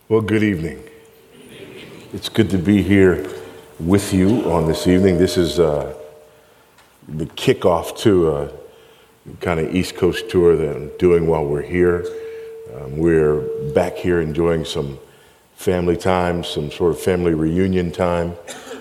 Well, good evening. It's good to be here with you on this evening. This is the kickoff to a kind of East Coast tour that I'm doing while we're here. We're back here enjoying some family time, some sort of family reunion time.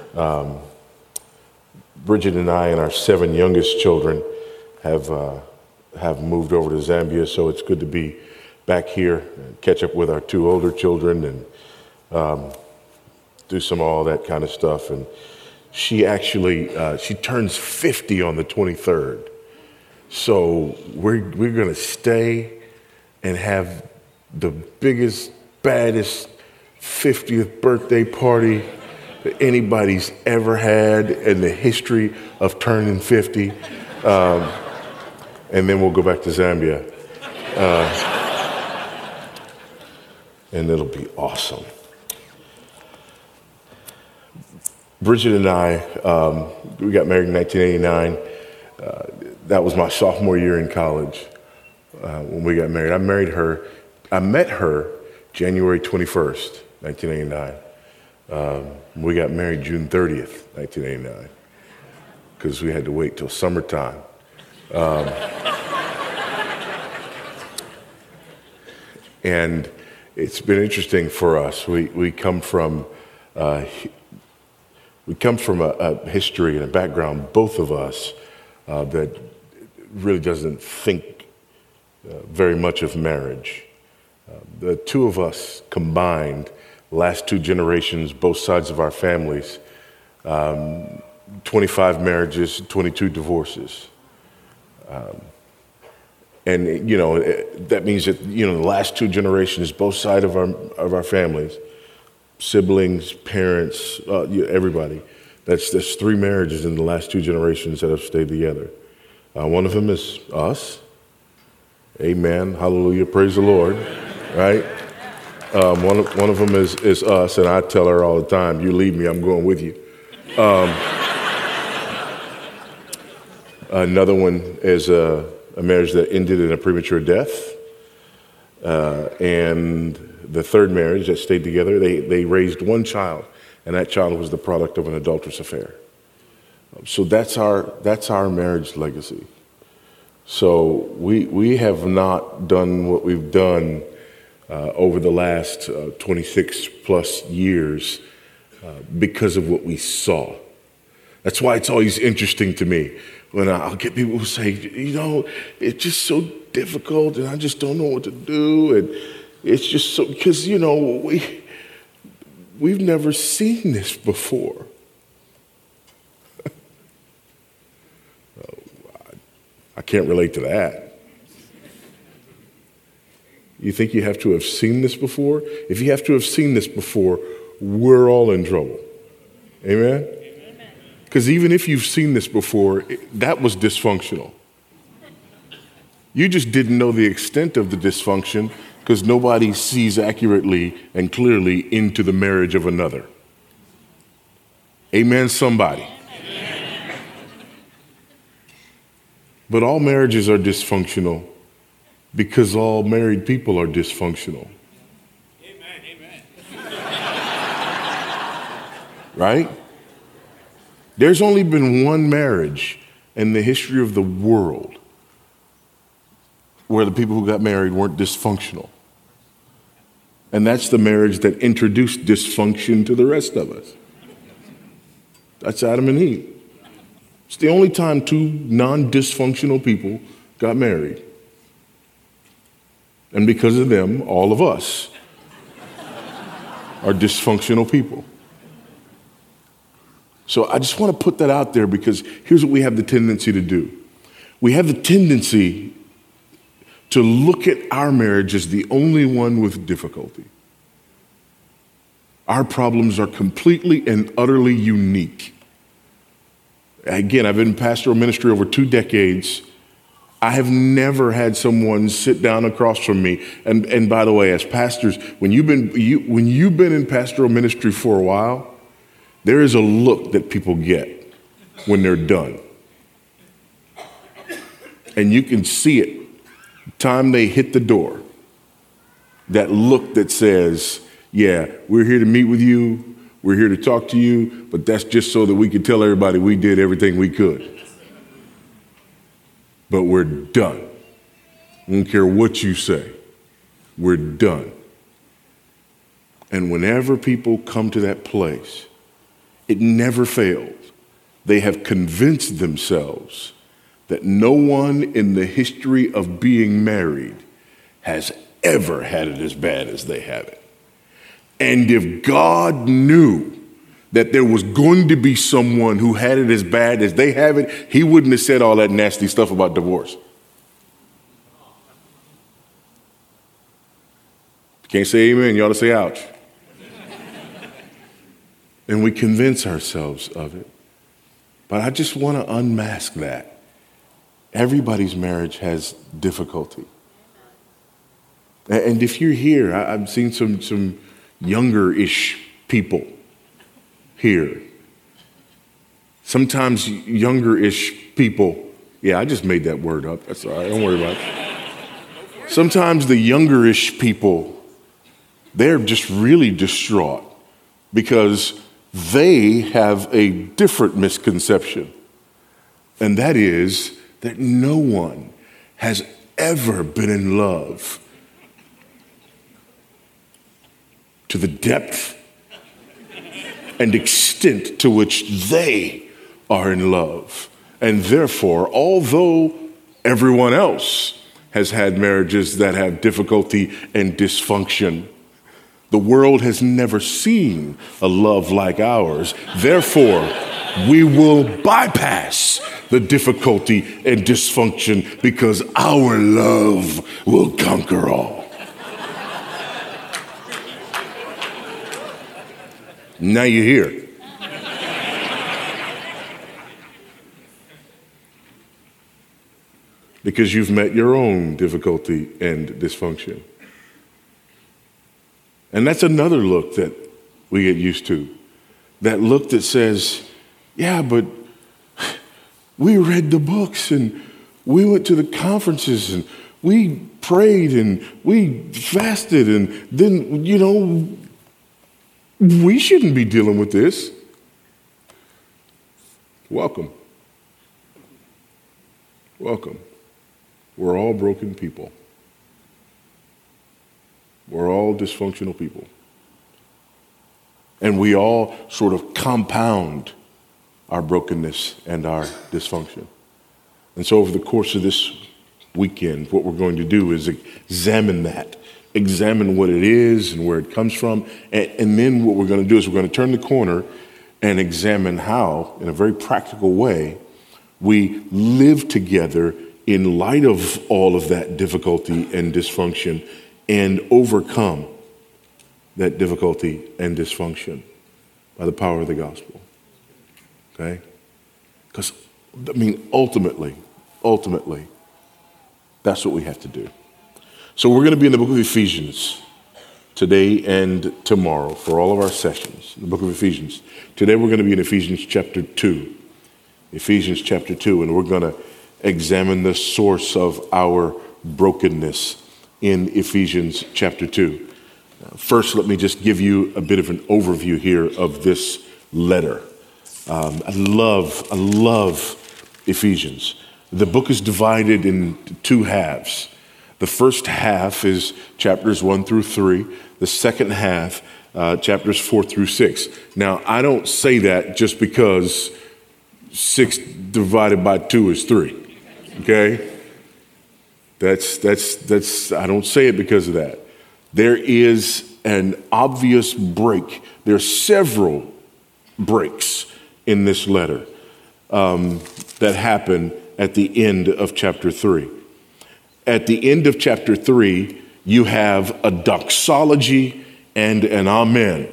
Bridget and I and our 7 youngest children have moved over to Zambia, so it's good to be back here, catch up with our 2 older children and do some all that kind of stuff. And she actually, she turns 50 on the 23rd. So we're gonna stay and have the biggest, baddest 50th birthday party that anybody's ever had in the history of turning 50. And then we'll go back to Zambia. And it'll be awesome. Bridget and I, we got married in 1989. That was my sophomore year in college when we got married. I met her January 21st, 1989. We got married June 30th, 1989, because we had to wait till summertime. And it's been interesting for us. We come from a history and a background, both of us, that really doesn't think very much of marriage. The 2 of us combined, last 2 generations, both sides of our families, 25 marriages, 22 divorces. And, that means that, the last 2 generations, both sides of our families, siblings, parents, everybody, that's 3 marriages in the last 2 generations that have stayed together. One of them is us. Amen. Hallelujah. Praise the Lord. Right? One of them is us, and I tell her all the time, you leave me, I'm going with you. Another one is a marriage that ended in a premature death. And the 3rd marriage that stayed together, they raised 1 child, and that child was the product of an adulterous affair. So that's our marriage legacy. So we have not done what we've done over the last 26 plus years because of what we saw. That's why it's always interesting to me when I'll get people who say, it's just so difficult and I just don't know what to do. And it's just so, because, we've never seen this before. I can't relate to that. You think you have to have seen this before? If you have to have seen this before, we're all in trouble. Amen? Because even if you've seen this before, that was dysfunctional. You just didn't know the extent of the dysfunction because nobody sees accurately and clearly into the marriage of another. Amen, somebody. Amen. But all marriages are dysfunctional because all married people are dysfunctional. Amen. Right? There's only been 1 marriage in the history of the world where the people who got married weren't dysfunctional. And that's the marriage that introduced dysfunction to the rest of us. That's Adam and Eve. It's the only time 2 non-dysfunctional people got married. And because of them, all of us are dysfunctional people. So I just want to put that out there because here's what we have the tendency to do. We have the tendency to look at our marriage as the only one with difficulty. Our problems are completely and utterly unique. Again, I've been in pastoral ministry over 2 decades. I have never had someone sit down across from me. And by the way, as pastors, when you've been in pastoral ministry for a while, there is a look that people get when they're done. And you can see it the time they hit the door. That look that says, Yeah, we're here to meet with you. We're here to talk to you, but that's just so that we can tell everybody we did everything we could. But we're done. I don't care what you say. We're done. And whenever people come to that place, it never fails. They have convinced themselves that no one in the history of being married has ever had it as bad as they have it. And if God knew that there was going to be someone who had it as bad as they have it, he wouldn't have said all that nasty stuff about divorce. Can't say amen, you ought to say ouch. And we convince ourselves of it. But I just want to unmask that. Everybody's marriage has difficulty. And if you're here, I've seen some younger-ish people here. Sometimes younger-ish people, yeah, I just made that word up. That's all right, don't worry about it. Sometimes the younger-ish people, they're just really distraught because they have a different misconception. And that is that no one has ever been in love to the depth and extent to which they are in love. And therefore, although everyone else has had marriages that have difficulty and dysfunction, the world has never seen a love like ours. Therefore, we will bypass the difficulty and dysfunction because our love will conquer all. Now you're here. Because you've met your own difficulty and dysfunction. And that's another look that we get used to. That look that says, yeah, but we read the books and we went to the conferences and we prayed and we fasted and then, we shouldn't be dealing with this. Welcome. Welcome. We're all broken people. We're all dysfunctional people. And we all sort of compound our brokenness and our dysfunction. And so over the course of this weekend, what we're going to do is examine that. Examine what it is and where it comes from. And then what we're going to do is we're going to turn the corner and examine how, in a very practical way, we live together in light of all of that difficulty and dysfunction and overcome that difficulty and dysfunction by the power of the gospel. Okay? Because, ultimately, that's what we have to do. So we're going to be in the book of Ephesians today and tomorrow for all of our sessions, the book of Ephesians. Today we're going to be in Ephesians chapter 2. Ephesians chapter 2, and we're going to examine the source of our brokenness in Ephesians chapter 2. First, let me just give you a bit of an overview here of this letter. I love Ephesians. The book is divided in two halves. The first half is chapters 1 through 3. The second half, chapters 4 through 6. Now, I don't say that just because 6 divided by 2 is 3. Okay? That's I don't say it because of that. There is an obvious break. There are several breaks in this letter that happen at the end of chapter 3. At the end of chapter 3, you have a doxology and an amen.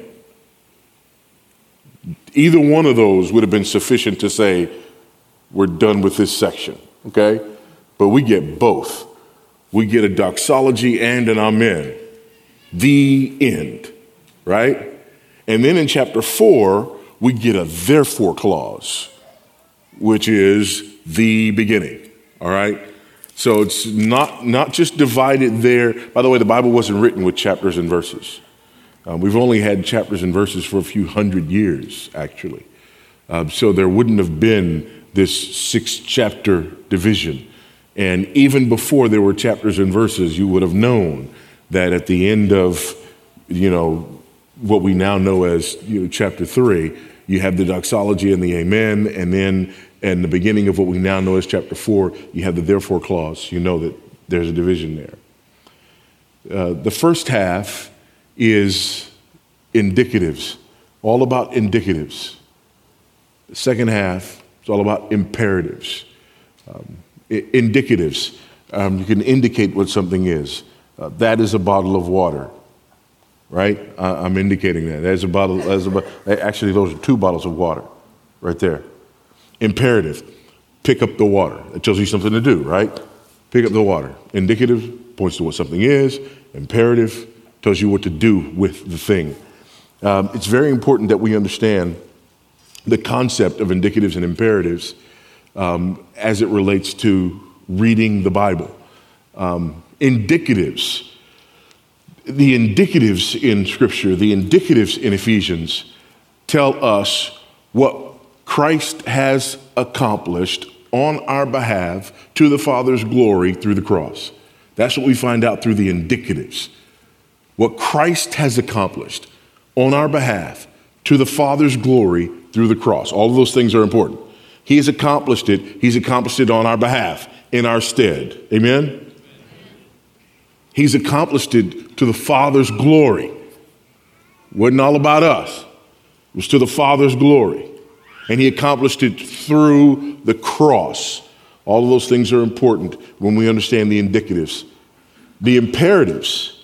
Either one of those would have been sufficient to say, we're done with this section, okay? But we get both. We get a doxology and an amen. The end, right? And then in chapter 4, we get a therefore clause, which is the beginning, all right? So it's not just divided there. By the way, the Bible wasn't written with chapters and verses. We've only had chapters and verses for a few hundred years, actually. So there wouldn't have been this 6-chapter division. And even before there were chapters and verses, you would have known that at the end of, what we now know as chapter 3, you have the doxology and the amen, and then in the beginning of what we now know as chapter 4, you have the therefore clause. You know that there's a division there. The first half is indicatives, all about indicatives. The second half is all about imperatives. Indicatives, you can indicate what something is. That is a bottle of water, right? I'm indicating that. Actually, those are 2 bottles of water right there. Imperative, pick up the water. It tells you something to do, right? Pick up the water. Indicative points to what something is. Imperative tells you what to do with the thing. It's very important that we understand the concept of indicatives and imperatives as it relates to reading the Bible. Indicatives, the indicatives in Scripture, the indicatives in Ephesians tell us what Christ has accomplished on our behalf to the Father's glory through the cross. That's what we find out through the indicatives. What Christ has accomplished on our behalf to the Father's glory through the cross. All of those things are important. He has accomplished it. He's accomplished it on our behalf, in our stead. Amen? He's accomplished it to the Father's glory. It wasn't all about us. It was to the Father's glory. And he accomplished it through the cross. All of those things are important when we understand the indicatives. The imperatives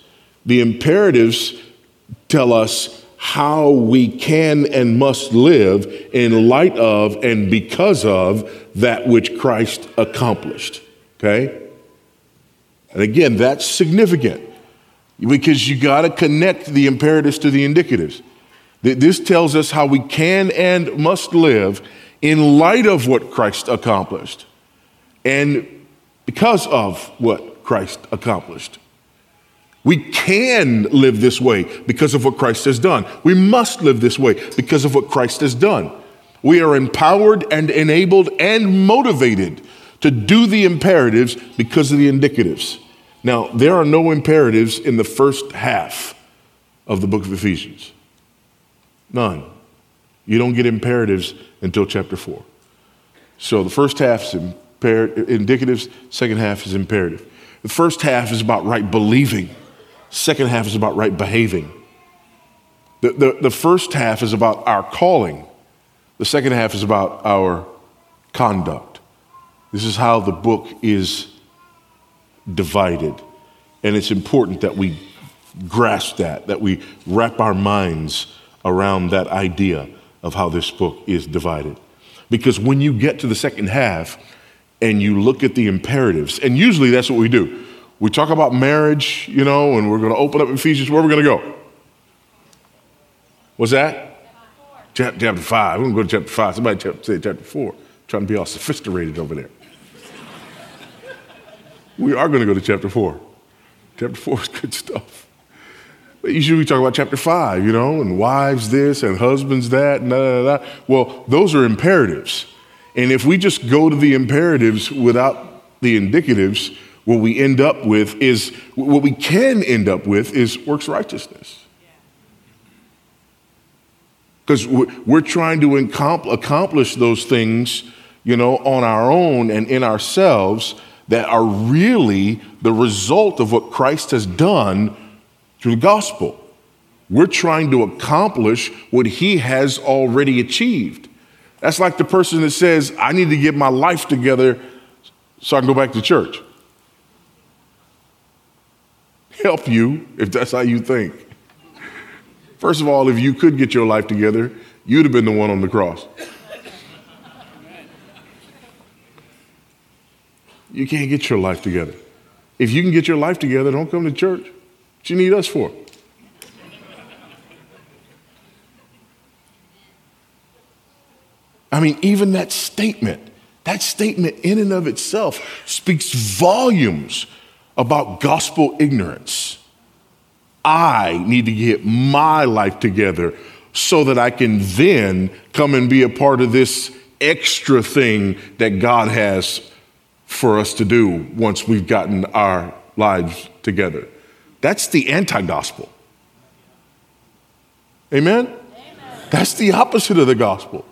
tell us how we can and must live in light of and because of that which Christ accomplished. Okay? And again, that's significant because you got to connect the imperatives to the indicatives. This tells us how we can and must live in light of what Christ accomplished and because of what Christ accomplished. We can live this way because of what Christ has done. We must live this way because of what Christ has done. We are empowered and enabled and motivated to do the imperatives because of the indicatives. Now, there are no imperatives in the first half of the book of Ephesians. None. You don't get imperatives until chapter 4. So the first half is indicatives, second half is imperative. The first half is about right believing. Second half is about right behaving. The first half is about our calling. The second half is about our conduct. This is how the book is divided. And it's important that we grasp that we wrap our minds around that idea of how this book is divided. Because when you get to the second half and you look at the imperatives, and usually that's what we do. We talk about marriage, and we're going to open up Ephesians. Where are we going to go? What's that? Chapter 5. We're going to go to chapter 5. Somebody say chapter 4. Trying to be all sophisticated over there. We are going to go to chapter 4. Chapter 4 is good stuff. But usually we talk about chapter 5, and wives this and husbands that, and Well, those are imperatives. And if we just go to the imperatives without the indicatives, what we can end up with is works righteousness. Because we're trying to accomplish those things, on our own and in ourselves that are really the result of what Christ has done through the gospel. We're trying to accomplish what he has already achieved. That's like the person that says, I need to get my life together so I can go back to church. Help you if that's how you think. First of all, if you could get your life together, you'd have been the one on the cross. You can't get your life together. If you can get your life together, don't come to church. What you need us for? I mean, even that statement in and of itself speaks volumes about gospel ignorance. I need to get my life together so that I can then come and be a part of this extra thing that God has for us to do once we've gotten our lives together. That's the anti-gospel. Amen? Amen. That's the opposite of the gospel.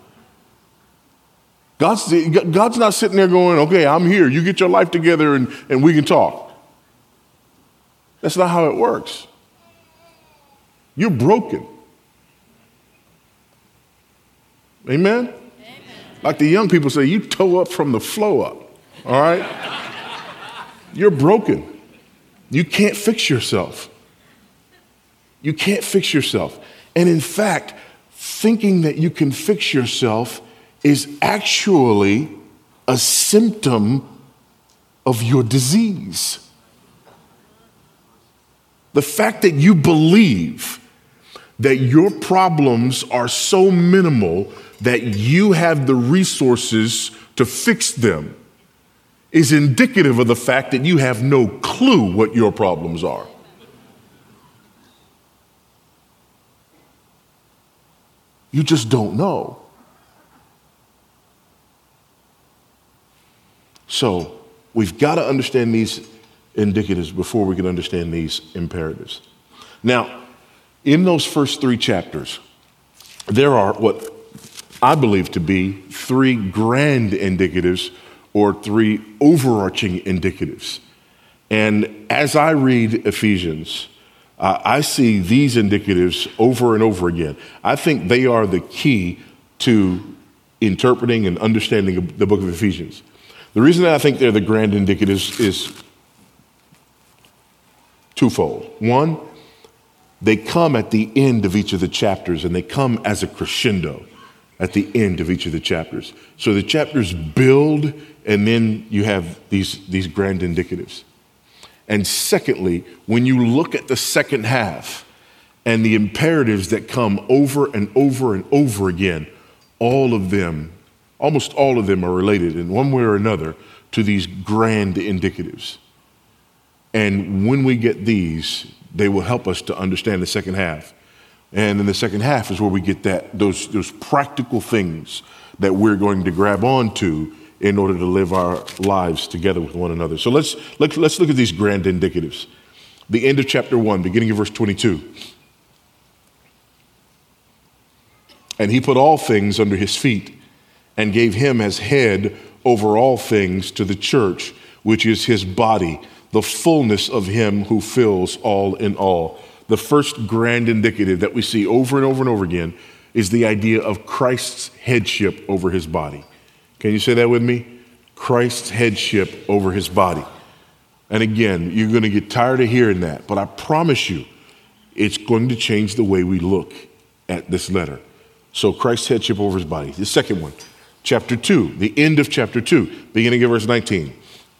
God's not sitting there going, okay, I'm here. You get your life together and we can talk. That's not how it works. You're broken. Amen? Amen? Like the young people say, you toe up from the flow up. All right? You're broken. You can't fix yourself. You can't fix yourself. And in fact, thinking that you can fix yourself is actually a symptom of your disease. The fact that you believe that your problems are so minimal that you have the resources to fix them is indicative of the fact that you have no clue what your problems are. You just don't know. So we've got to understand these indicatives before we can understand these imperatives. Now, in those first 3 chapters, there are what I believe to be 3 grand indicatives or 3 overarching indicatives. And as I read Ephesians, I see these indicatives over and over again. I think they are the key to interpreting and understanding the book of Ephesians. The reason that I think they're the grand indicatives is twofold. One, they come at the end of each of the chapters, and they come as a crescendo at the end of each of the chapters. So the chapters build, and then you have these grand indicatives. And secondly, when you look at the second half and the imperatives that come over and over and over again, almost all of them are related in one way or another to these grand indicatives. And when we get these, they will help us to understand the second half. And in the second half is where we get those practical things that we're going to grab onto in order to live our lives together with one another. So let's look at these grand indicatives. The end of chapter 1, beginning of verse 22. And he put all things under his feet and gave him as head over all things to the church, which is his body, the fullness of him who fills all in all. The first grand indicative that we see over and over and over again is the idea of Christ's headship over his body. Can you say that with me? Christ's headship over his body. And again, you're going to get tired of hearing that, but I promise you, it's going to change the way we look at this letter. So Christ's headship over his body. The second one, chapter 2, the end of chapter 2, beginning of verse 19.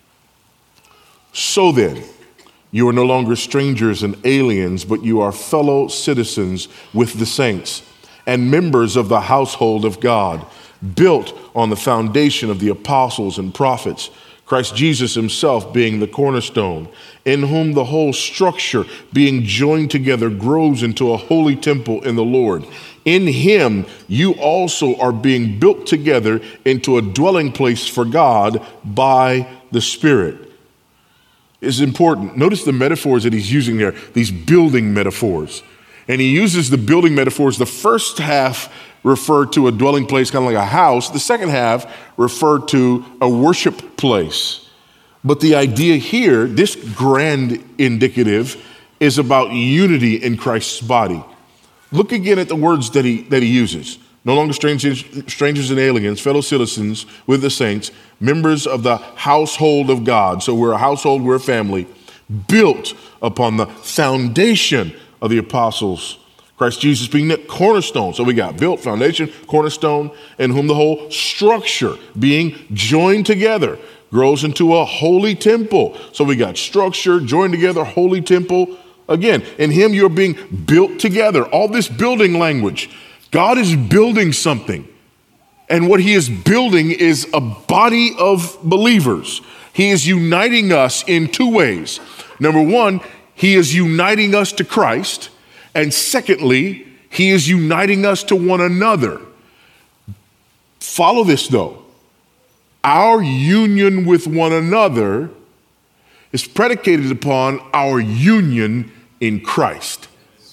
So then, you are no longer strangers and aliens, but you are fellow citizens with the saints and members of the household of God, built on the foundation of the apostles and prophets, Christ Jesus himself being the cornerstone, in whom the whole structure being joined together grows into a holy temple in the Lord. In him you also are being built together into a dwelling place for God by the Spirit. It's important. Notice the metaphors that he's using there, these building metaphors. And he uses the building metaphors. The first half referred to a dwelling place, kind of like a house. The second half referred to a worship place. But the idea here, this grand indicative, is about unity in Christ's body. Look again at the words that he uses. No longer strangers and aliens, fellow citizens with the saints, members of the household of God. So we're a household, we're a family, built upon the foundation of the apostles, Christ Jesus being the cornerstone. So we got built, foundation, cornerstone, in whom the whole structure being joined together grows into a holy temple. So we got structure, joined together, holy temple. Again, in him you're being built together. All this building language. God is building something. And what he is building is a body of believers. He is uniting us in 2 ways. Number one, he is uniting us to Christ. And secondly, he is uniting us to one another. Follow this though. Our union with one another is predicated upon our union in Christ.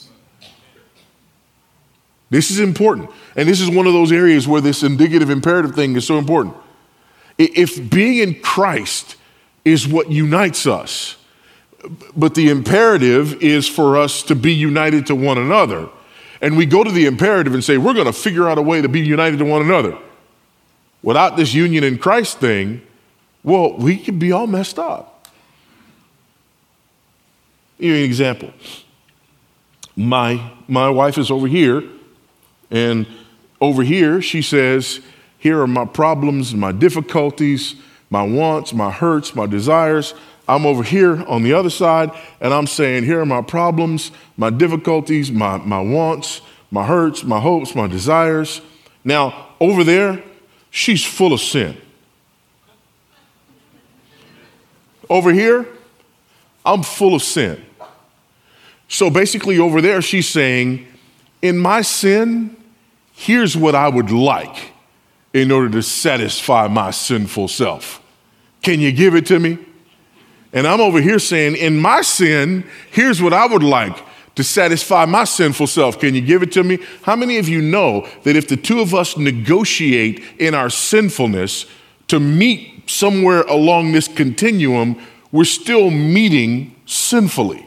This is important. And this is one of those areas where this indicative imperative thing is so important. If being in Christ is what unites us, but the imperative is for us to be united to one another, and we go to the imperative and say, we're going to figure out a way to be united to one another. Without this union in Christ thing, well, we could be all messed up. Give you an example. My wife is over here, and over here she says, here are my problems, my difficulties, my wants, my hurts, my desires. I'm over here on the other side, and I'm saying, here are my problems, my difficulties, my wants, my hurts, my hopes, my desires. Now, over there, she's full of sin. Over here, I'm full of sin. So basically over there, she's saying, in my sin, here's what I would like in order to satisfy my sinful self. Can you give it to me? And I'm over here saying, in my sin, here's what I would like to satisfy my sinful self. Can you give it to me? How many of you know that if the two of us negotiate in our sinfulness to meet somewhere along this continuum, we're still meeting sinfully?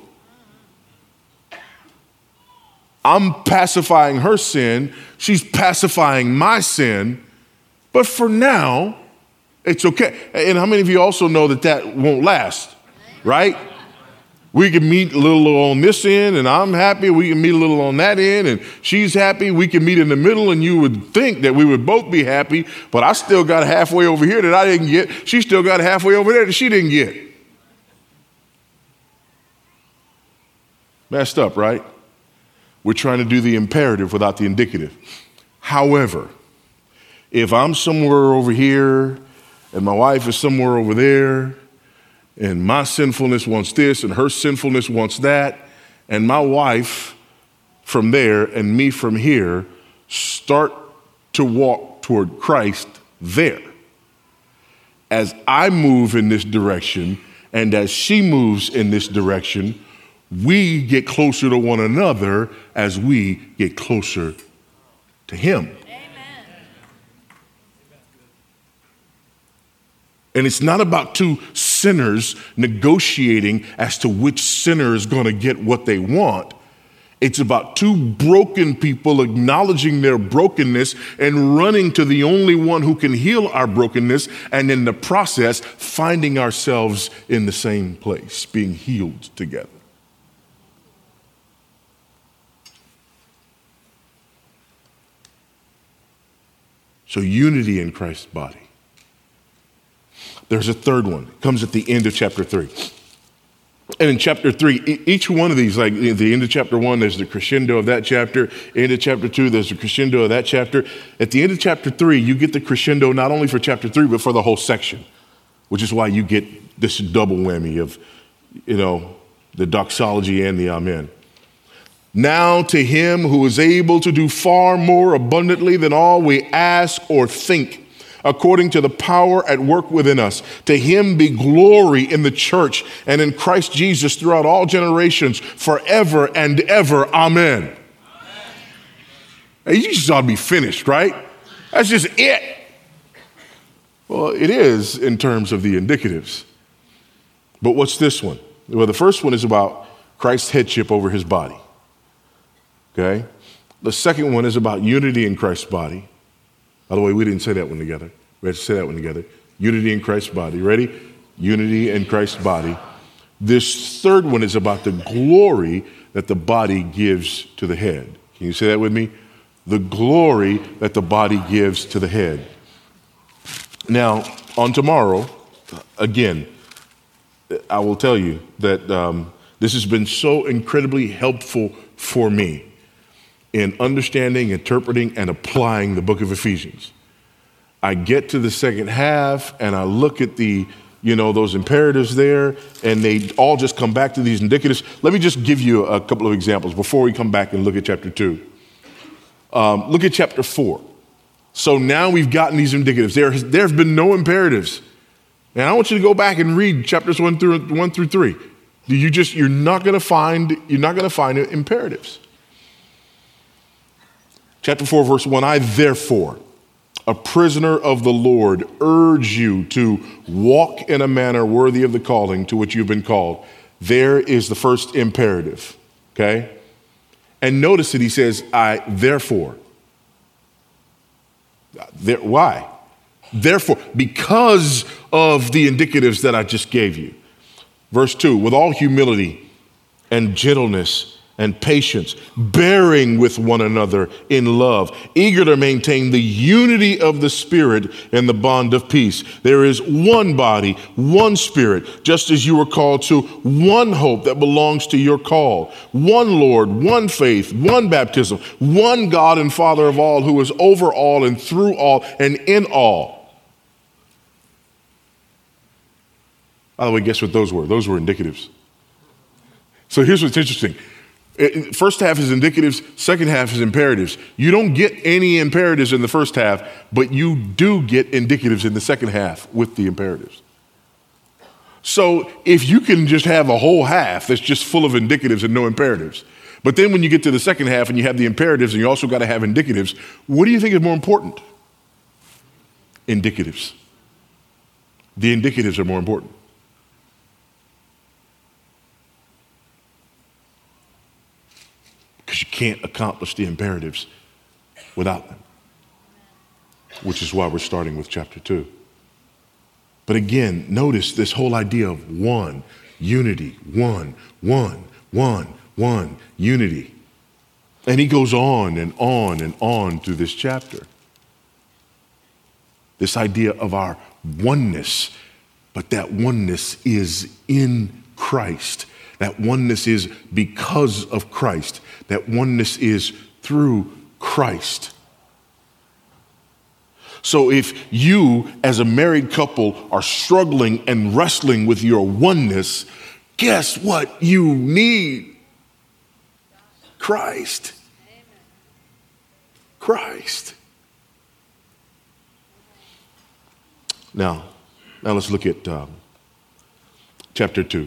I'm pacifying her sin, she's pacifying my sin, but for now, it's okay. And how many of you also know that that won't last, right? We can meet a little on this end and I'm happy. We can meet a little on that end and she's happy. We can meet in the middle and you would think that we would both be happy, but I still got halfway over here that I didn't get. She still got halfway over there that she didn't get. Messed up, right? We're trying to do the imperative without the indicative. However, if I'm somewhere over here and my wife is somewhere over there, and my sinfulness wants this and her sinfulness wants that, and my wife from there and me from here start to walk toward Christ there. As I move in this direction and as she moves in this direction, we get closer to one another as we get closer to him. And it's not about two sinners negotiating as to which sinner is going to get what they want. It's about two broken people acknowledging their brokenness and running to the only one who can heal our brokenness, and in the process, finding ourselves in the same place, being healed together. So unity in Christ's body. There's a third one. It comes at the end of chapter 3. And in chapter 3, each one of these, like at the end of chapter 1, there's the crescendo of that chapter. End of chapter 2, there's the crescendo of that chapter. At the end of chapter 3, you get the crescendo not only for chapter 3, but for the whole section, which is why you get this double whammy of, the doxology and the amen. Now to him who is able to do far more abundantly than all we ask or think, according to the power at work within us. To him be glory in the church and in Christ Jesus throughout all generations, forever and ever. Amen. Hey, you just ought to be finished, right? That's just it. Well, it is in terms of the indicatives. But what's this one? Well, the first one is about Christ's headship over his body. Okay? The second one is about unity in Christ's body. By the way, we didn't say that one together. We had to say that one together. Unity in Christ's body. Ready? Unity in Christ's body. This third one is about the glory that the body gives to the head. Can you say that with me? The glory that the body gives to the head. Now, on tomorrow, again, I will tell you that this has been so incredibly helpful for me in understanding, interpreting, and applying the book of Ephesians. I get to the second half and I look at the those imperatives there, and they all just come back to these indicatives. Let me just give you a couple of examples before we come back and look at chapter 2. Look at chapter 4. So now we've gotten these indicatives. There have been no imperatives. And I want you to go back and read chapters 1 through 3. You're not going to find imperatives. Chapter 4, verse 1, I therefore, a prisoner of the Lord, urge you to walk in a manner worthy of the calling to which you've been called. There is the first imperative, okay? And notice that he says, I therefore. Why? Therefore, because of the indicatives that I just gave you. Verse 2, with all humility and gentleness and patience, bearing with one another in love, eager to maintain the unity of the Spirit in the bond of peace. There is one body, one Spirit, just as you were called to one hope that belongs to your call, one Lord, one faith, one baptism, one God and Father of all, who is over all and through all and in all. By the way, guess what those were? Those were indicatives. So here's what's interesting. First half is indicatives, second half is imperatives. You don't get any imperatives in the first half, but you do get indicatives in the second half with the imperatives. So if you can just have a whole half that's just full of indicatives and no imperatives, but then when you get to the second half and you have the imperatives and you also got to have indicatives, what do you think is more important? Indicatives. The indicatives are more important. Because you can't accomplish the imperatives without them, which is why we're starting with chapter 2. But again, notice this whole idea of one, unity, one, unity. And he goes on and on and on through this chapter. This idea of our oneness, but that oneness is in Christ. That oneness is because of Christ. That oneness is through Christ. So if you, as a married couple, are struggling and wrestling with your oneness, guess what you need? Christ. Christ. Now let's look at chapter 2.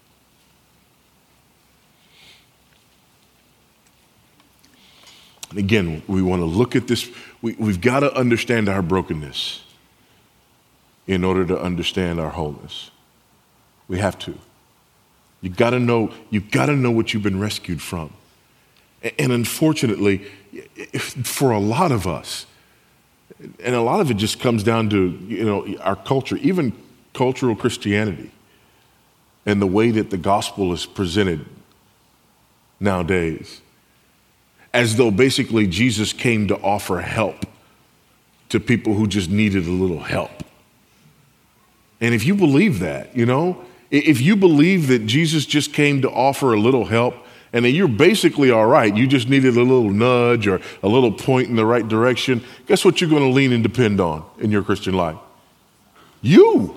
And again, we want to look at this. We've got to understand our brokenness in order to understand our wholeness. We have to. You've got to know what you've been rescued from. And unfortunately, for a lot of us, and a lot of it just comes down to, our culture, even cultural Christianity, and the way that the gospel is presented nowadays. As though basically Jesus came to offer help to people who just needed a little help. And if you believe that, if you believe that Jesus just came to offer a little help and that you're basically all right, you just needed a little nudge or a little point in the right direction, guess what you're going to lean and depend on in your Christian life? You.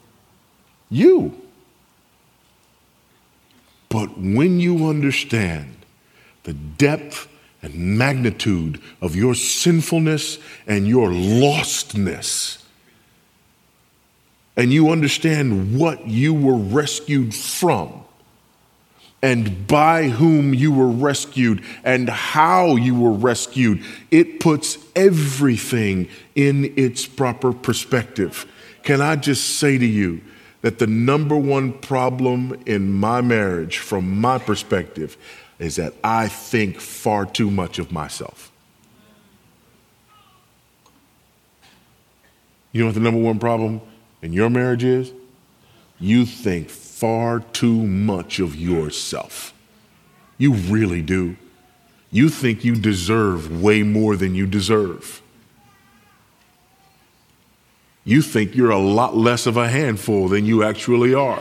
But when you understand the depth and magnitude of your sinfulness and your lostness, and you understand what you were rescued from, and by whom you were rescued, and how you were rescued, it puts everything in its proper perspective. Can I just say to you that the number one problem in my marriage, from my perspective, is that I think far too much of myself. You know what the number one problem in your marriage is? You think far too much of yourself. You really do. You think you deserve way more than you deserve. You think you're a lot less of a handful than you actually are.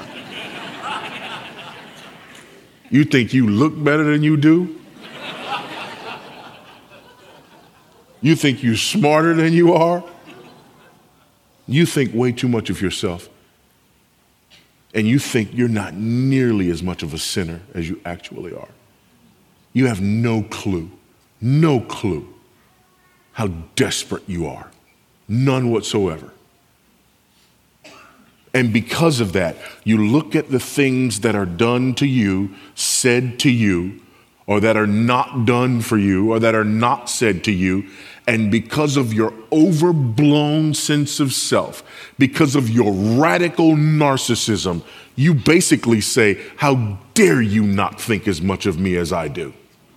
You think you look better than you do? You think you're smarter than you are? You think way too much of yourself. and you think you're not nearly as much of a sinner as you actually are. You have no clue how desperate you are. None whatsoever. And because of that, you look at the things that are done to you, said to you, or that are not done for you, or that are not said to you, and because of your overblown sense of self, because of your radical narcissism, you basically say, how dare you not think as much of me as I do?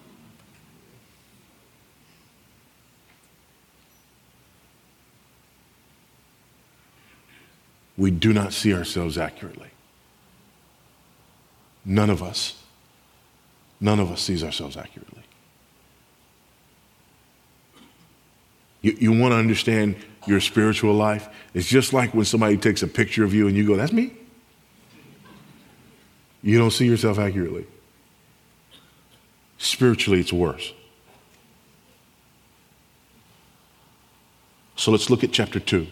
We do not see ourselves accurately. None of us sees ourselves accurately. You want to understand your spiritual life? It's just like when somebody takes a picture of you and you go, that's me. You don't see yourself accurately. Spiritually, it's worse. So let's look at chapter 2.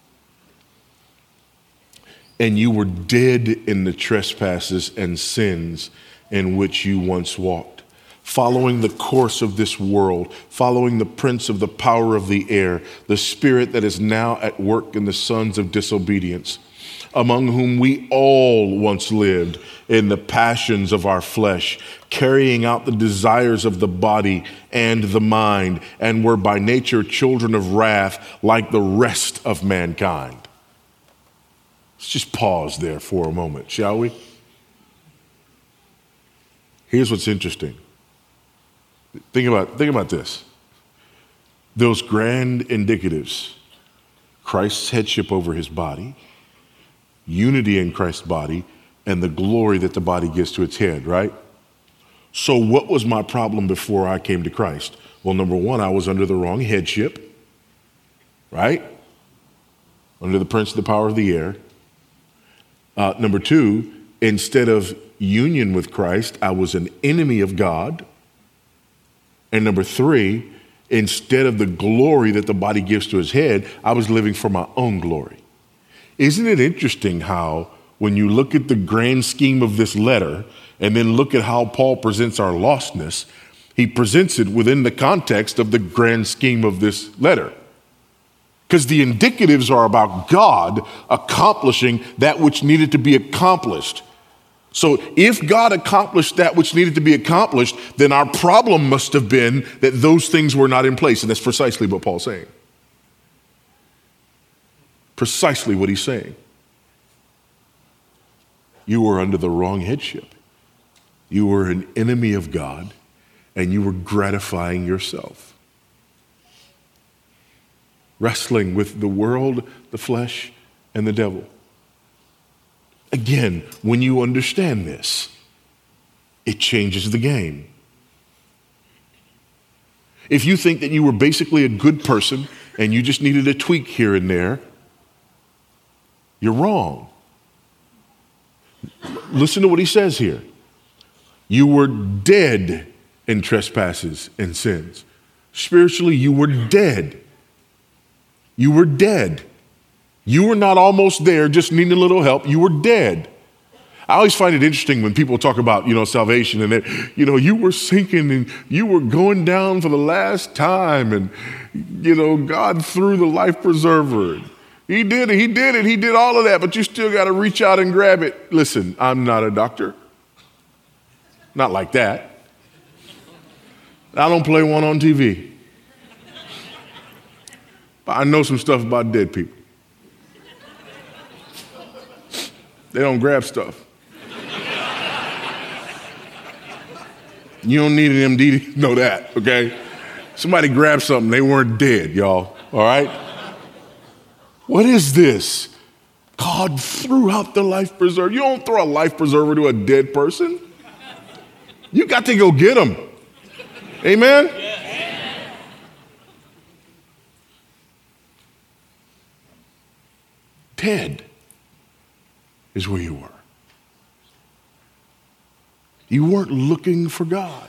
And you were dead in the trespasses and sins in which you once walked, following the course of this world, following the prince of the power of the air, the spirit that is now at work in the sons of disobedience, among whom we all once lived in the passions of our flesh, carrying out the desires of the body and the mind, and were by nature children of wrath like the rest of mankind. Let's just pause there for a moment, shall we? Here's what's interesting. Think about this. Those grand indicatives, Christ's headship over his body, unity in Christ's body, and the glory that the body gives to its head, right? So what was my problem before I came to Christ? Well, number one, I was under the wrong headship, right? Under the prince of the power of the air. Number two, instead of union with Christ, I was an enemy of God. And number three, instead of the glory that the body gives to his head, I was living for my own glory. Isn't it interesting how when you look at the grand scheme of this letter and then look at how Paul presents our lostness, he presents it within the context of the grand scheme of this letter. Because the indicatives are about God accomplishing that which needed to be accomplished. So if God accomplished that which needed to be accomplished, then our problem must have been that those things were not in place. And that's precisely what Paul's saying. Precisely what he's saying. You were under the wrong headship. You were an enemy of God, and you were gratifying yourself. Wrestling with the world, the flesh, and the devil. Again, when you understand this, it changes the game. If you think that you were basically a good person and you just needed a tweak here and there, you're wrong. Listen to what he says here. You were dead in trespasses and sins. Spiritually, you were dead. You were dead. You were not almost there, just needing a little help. You were dead. I always find it interesting when people talk about, salvation and that, you were sinking and you were going down for the last time and, God threw the life preserver. He did it. He did all of that, but you still got to reach out and grab it. Listen, I'm not a doctor. Not like that. I don't play one on TV. But I know some stuff about dead people. They don't grab stuff. You don't need an MD to know that, okay? Somebody grabbed something, they weren't dead, y'all, all right? What is this? God threw out the life preserver. You don't throw a life preserver to a dead person. You got to go get them. Amen? Dead is where you were. You weren't looking for God.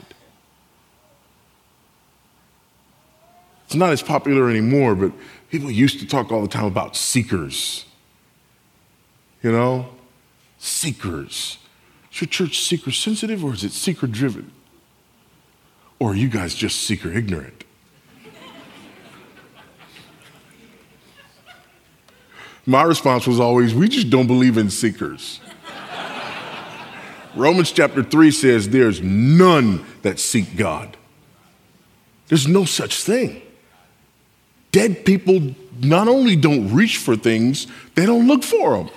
It's not as popular anymore, but people used to talk all the time about seekers. Seekers. Is your church seeker sensitive or is it seeker driven? Or are you guys just seeker ignorant? My response was always, we just don't believe in seekers. Romans chapter 3 says there's none that seek God. There's no such thing. Dead people not only don't reach for things, they don't look for them.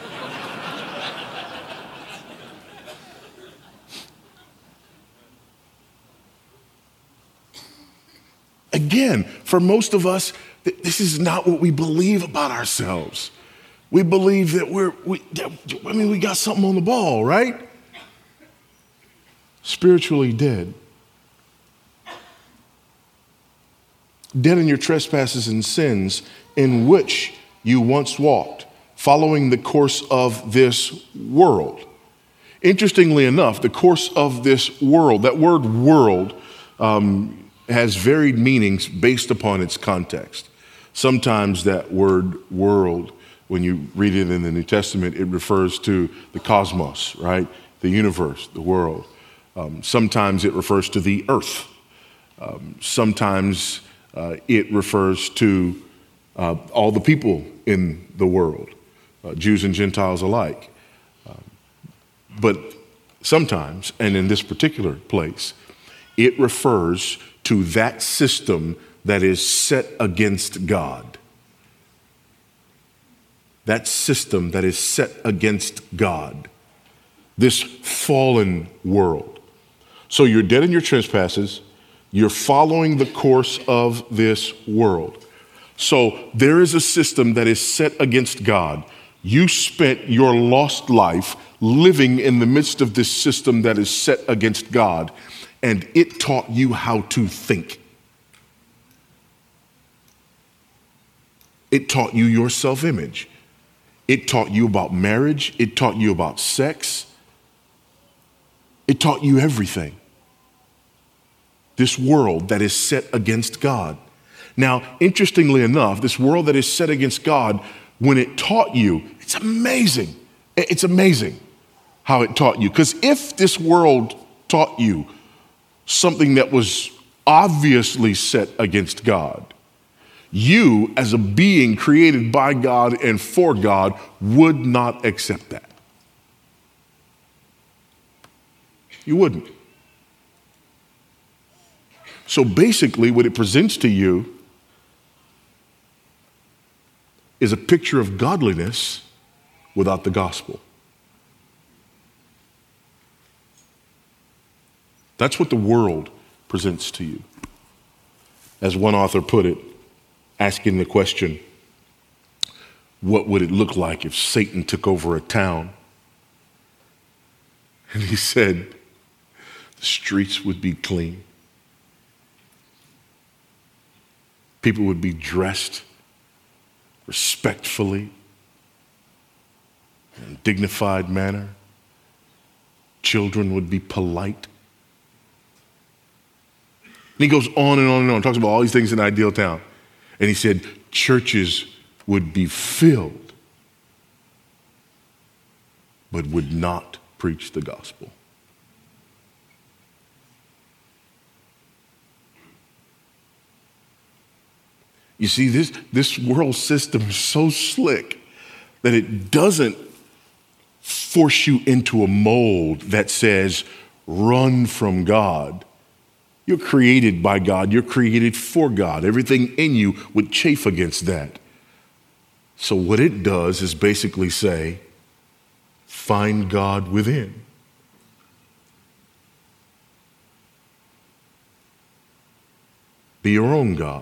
Again, for most of us, this is not what we believe about ourselves. We believe that we got something on the ball, right? Spiritually dead. Dead in your trespasses and sins in which you once walked, following the course of this world. Interestingly enough, the course of this world, that word world has varied meanings based upon its context. Sometimes that word world, when you read it in the New Testament, it refers to the cosmos, right? The universe, the world. Sometimes it refers to the earth. Sometimes it refers to all the people in the world, Jews and Gentiles alike. But sometimes, and in this particular place, it refers to that system that is set against God. That system that is set against God. This fallen world. So you're dead in your trespasses. You're following the course of this world. So there is a system that is set against God. You spent your lost life living in the midst of this system that is set against God, and it taught you how to think. It taught you your self-image. It taught you about marriage. It taught you about sex. It taught you everything. This world that is set against God. Now, interestingly enough, this world that is set against God, when it taught you, it's amazing. It's amazing how it taught you. Because if this world taught you something that was obviously set against God, you, as a being created by God and for God, would not accept that. You wouldn't. So basically, what it presents to you is a picture of godliness without the gospel. That's what the world presents to you. As one author put it, asking the question, what would it look like if Satan took over a town? And he said, the streets would be clean. People would be dressed respectfully, in a dignified manner. Children would be polite. And he goes on and on and on, talks about all these things in an ideal town. And he said, churches would be filled, but would not preach the gospel. You see, this world system is so slick that it doesn't force you into a mold that says, run from God. You're created by God. You're created for God. Everything in you would chafe against that. So what it does is basically say, find God within. Be your own God.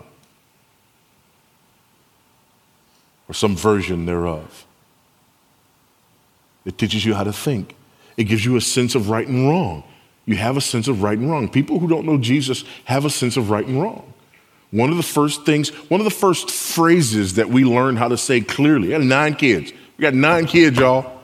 Or some version thereof. It teaches you how to think. It gives you a sense of right and wrong. You have a sense of right and wrong. People who don't know Jesus have a sense of right and wrong. One of the first phrases that we learn how to say clearly, I had 9 kids. We got 9 kids, y'all.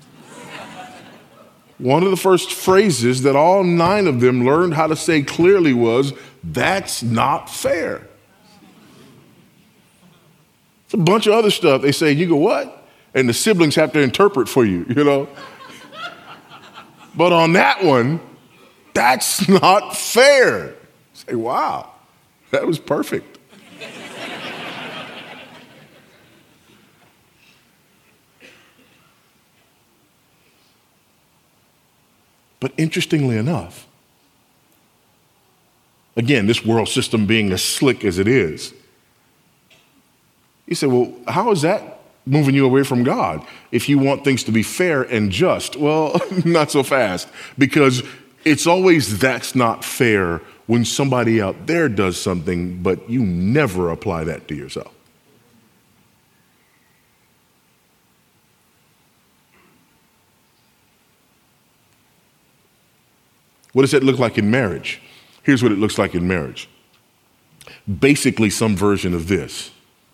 One of the first phrases that all 9 of them learned how to say clearly was, that's not fair. It's a bunch of other stuff. They say, you go, what? and the siblings have to interpret for you, you know. But on that one, that's not fair. Say, wow, that was perfect. But interestingly enough, again, this world system being as slick as it is, you say, well, how is that moving you away from God if you want things to be fair and just? Well, not so fast, because it's always that's not fair when somebody out there does something, but you never apply that to yourself. What does that look like in marriage? Here's what it looks like in marriage. Basically, some version of this.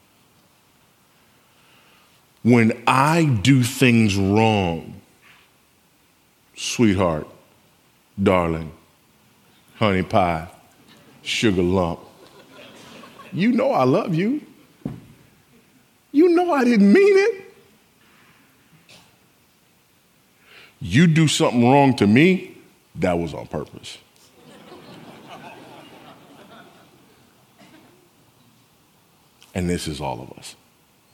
When I do things wrong, sweetheart, darling, honey pie, sugar lump, you know I love you. You know I didn't mean it. You do something wrong to me, that was on purpose. And this is all of us.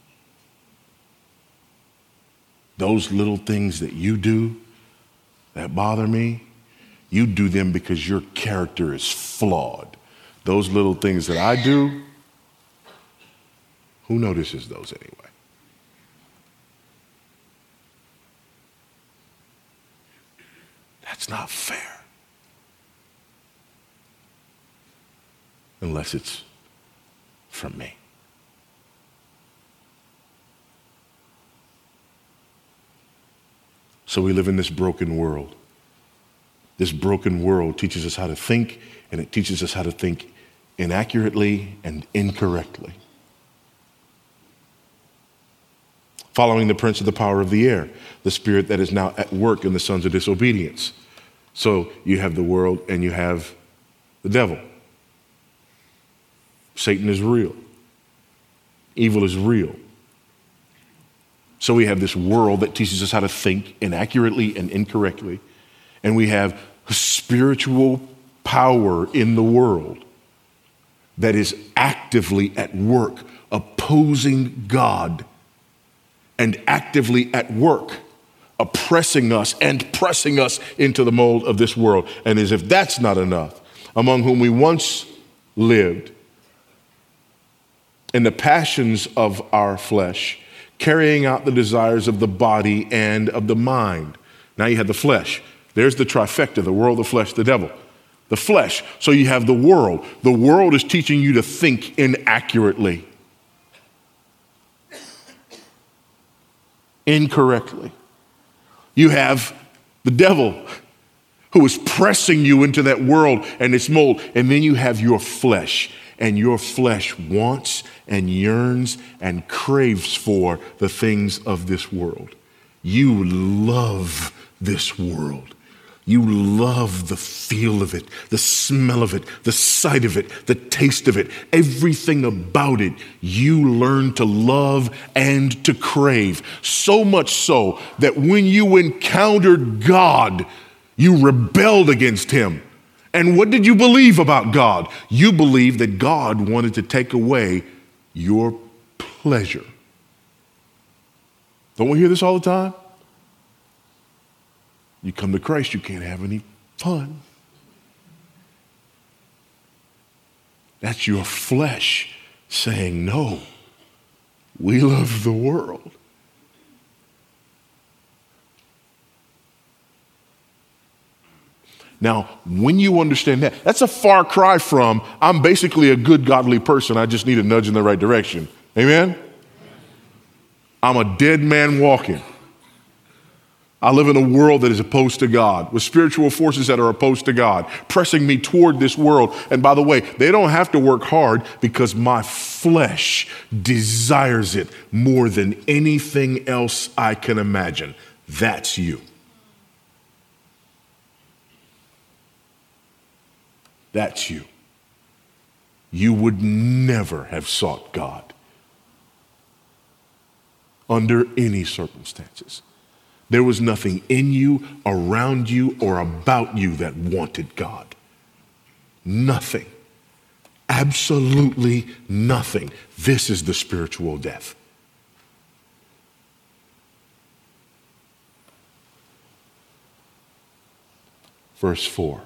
Those little things that you do that bother me, you do them because your character is flawed. Those little things that I do, who notices those anyway? That's not fair. Unless it's from me. So we live in this broken world. This broken world teaches us how to think, and it teaches us how to think inaccurately and incorrectly. Following the prince of the power of the air, the spirit that is now at work in the sons of disobedience. So you have the world and you have the devil. Satan is real. Evil is real. So we have this world that teaches us how to think inaccurately and incorrectly. And we have spiritual power in the world that is actively at work opposing God and actively at work oppressing us and pressing us into the mold of this world. And as if that's not enough, among whom we once lived in the passions of our flesh, carrying out the desires of the body and of the mind. Now you have the flesh. There's the trifecta, the world, the flesh, the devil. The flesh. So you have the world. The world is teaching you to think inaccurately, incorrectly. You have the devil who is pressing you into that world and its mold. And then you have your flesh. And your flesh wants and yearns and craves for the things of this world. You love this world. You love the feel of it, the smell of it, the sight of it, the taste of it, everything about it. You learn to love and to crave. So much so that when you encountered God, you rebelled against him. And what did you believe about God? You believed that God wanted to take away your pleasure. Don't we hear this all the time? You come to Christ, you can't have any fun. That's your flesh saying, no, we love the world. Now, when you understand that, that's a far cry from, I'm basically a good, godly person. I just need a nudge in the right direction. Amen? I'm a dead man walking. I live in a world that is opposed to God, with spiritual forces that are opposed to God, pressing me toward this world. And by the way, they don't have to work hard because my flesh desires it more than anything else I can imagine. That's you. That's you. You would never have sought God under any circumstances. There was nothing in you, around you, or about you that wanted God. Nothing. Absolutely nothing. This is the spiritual death. Verse 4.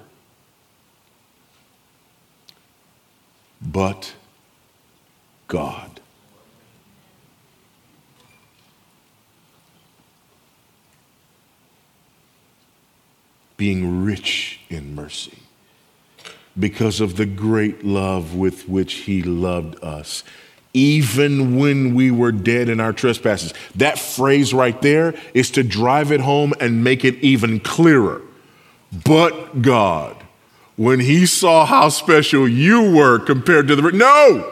But God. Being rich in mercy, because of the great love with which he loved us, even when we were dead in our trespasses. That phrase right there is to drive it home and make it even clearer. But God, when he saw how special you were compared to no!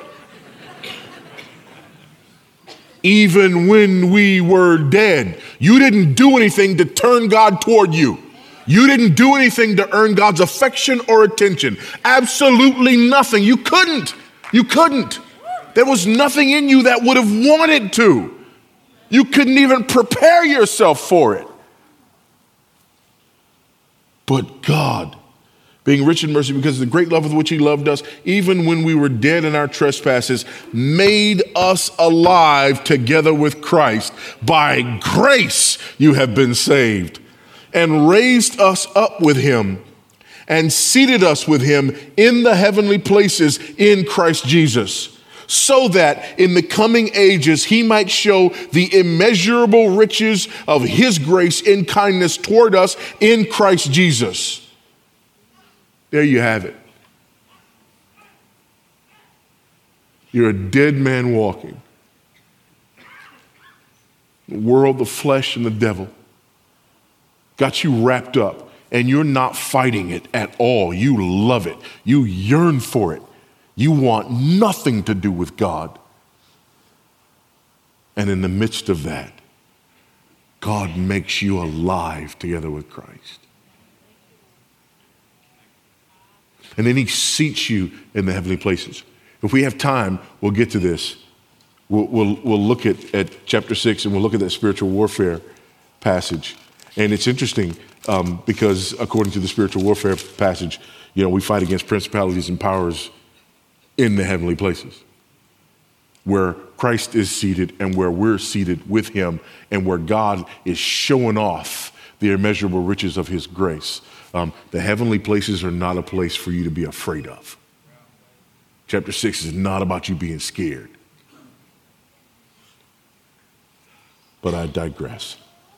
Even when we were dead, you didn't do anything to turn God toward you. You didn't do anything to earn God's affection or attention. Absolutely nothing. You couldn't. You couldn't. There was nothing in you that would have wanted to. You couldn't even prepare yourself for it. But God, being rich in mercy because of the great love with which he loved us, even when we were dead in our trespasses, made us alive together with Christ. By grace you have been saved, and raised us up with him, and seated us with him in the heavenly places in Christ Jesus, so that in the coming ages he might show the immeasurable riches of his grace in kindness toward us in Christ Jesus. There you have it. You're a dead man walking. The world, the flesh, and the devil got you wrapped up, and you're not fighting it at all. You love it. You yearn for it. You want nothing to do with God. And in the midst of that, God makes you alive together with Christ. And then he seats you in the heavenly places. If we have time, we'll get to this. We'll look at chapter 6, and we'll look at that spiritual warfare passage. And it's interesting because according to the spiritual warfare passage, we fight against principalities and powers in the heavenly places, where Christ is seated and where we're seated with him, and where God is showing off the immeasurable riches of his grace. The heavenly places are not a place for you to be afraid of. Chapter 6 is not about you being scared. But I digress.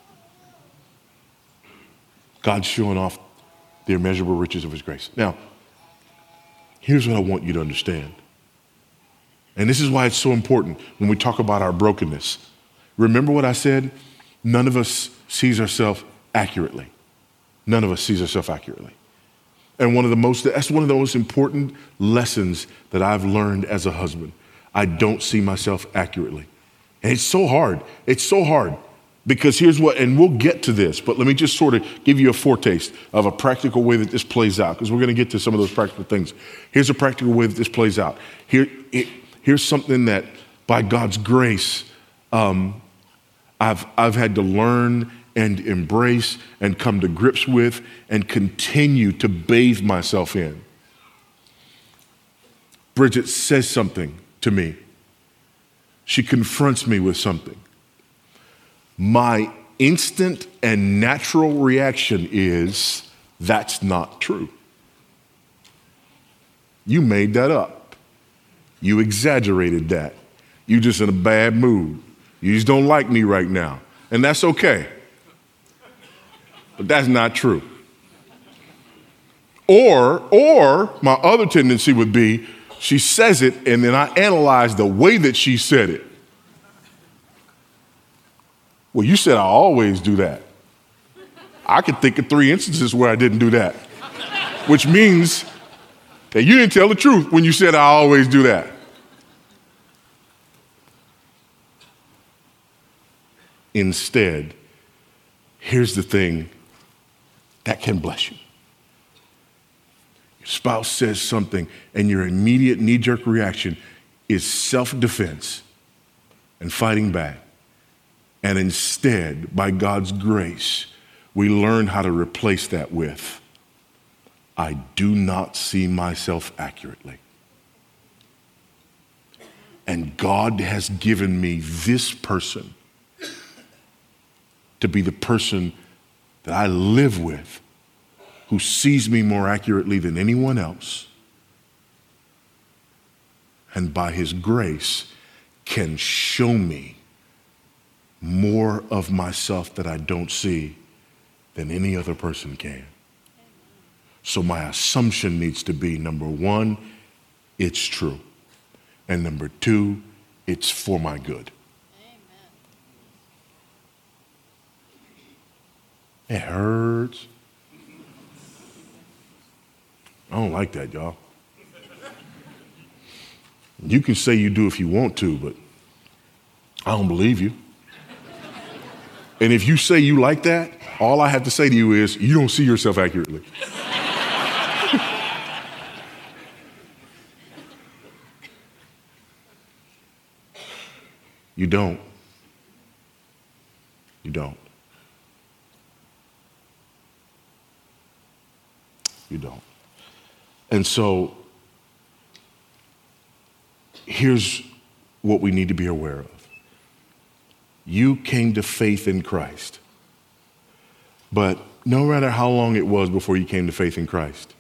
God's showing off the immeasurable riches of his grace. Now, here's what I want you to understand. And this is why it's so important when we talk about our brokenness. Remember what I said? None of us sees ourselves accurately. None of us sees ourselves accurately. And that's one of the most important lessons that I've learned as a husband. I don't see myself accurately. And it's so hard. It's so hard. Because here's what, and we'll get to this, but let me just sort of give you a foretaste of a practical way that this plays out, because we're going to get to some of those practical things. Here's a practical way that this plays out. Here's something that, by God's grace, I've had to learn and embrace and come to grips with and continue to bathe myself in. Bridget says something to me. She confronts me with something. My instant and natural reaction is, that's not true. You made that up. You exaggerated that. You just in a bad mood. You just don't like me right now. And that's okay. But that's not true. Or my other tendency would be, she says it and then I analyze the way that she said it. Well, you said I always do that. I could think of 3 instances where I didn't do that, which means that you didn't tell the truth when you said I always do that. Instead, here's the thing that can bless you. Your spouse says something and your immediate knee-jerk reaction is self-defense and fighting back. And instead, by God's grace, we learn how to replace that with, I do not see myself accurately. And God has given me this person to be the person that I live with, who sees me more accurately than anyone else, and by his grace can show me more of myself that I don't see than any other person can. So my assumption needs to be, number one, it's true. And number two, it's for my good. It hurts. I don't like that, y'all. You can say you do if you want to, but I don't believe you. And if you say you like that, all I have to say to you is, you don't see yourself accurately. You don't. You don't. You don't. And so here's what we need to be aware of. You came to faith in Christ. But no matter how long it was before you came to faith in Christ,